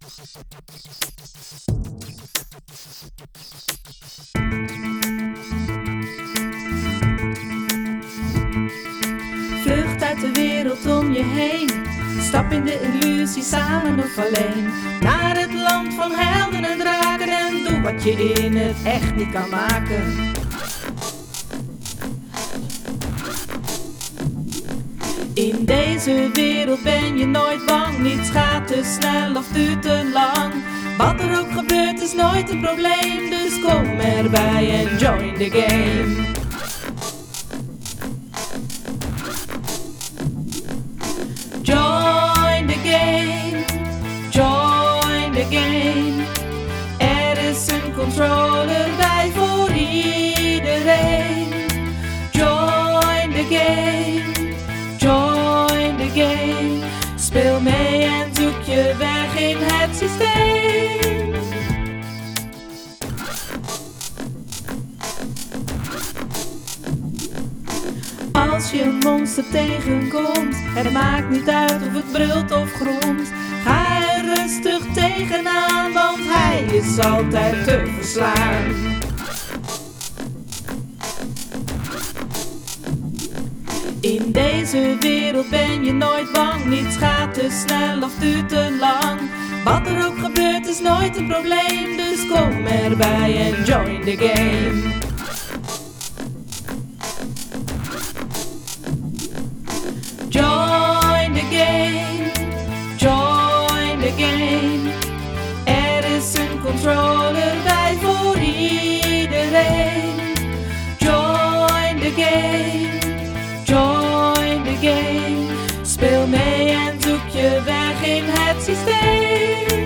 Vlucht uit de wereld om je heen. Stap in de illusie samen of alleen. Naar het land van helden en draken. En doe wat je in het echt niet kan maken. In deze wereld ben je nooit bang. Niets gaat te snel of duurt te lang. Wat er ook gebeurt is nooit een probleem. Dus kom erbij en join the game. Join the game, join the game. Er is een controller bij voor iedereen. Join the game, join the game. Speel mee en zoek je weg in het systeem. Als je een monster tegenkomt, het maakt niet uit of het brult of gromt. Ga er rustig tegenaan, want hij is altijd te verslaan. In deze wereld ben je nooit bang, niets gaat te snel of duurt te lang. Wat er ook gebeurt is nooit een probleem, dus kom erbij en join the game. Join the game, join the game. Er is een controller bij voor iedereen. Join the game, join the game. Speel mee en zoek je weg in het systeem.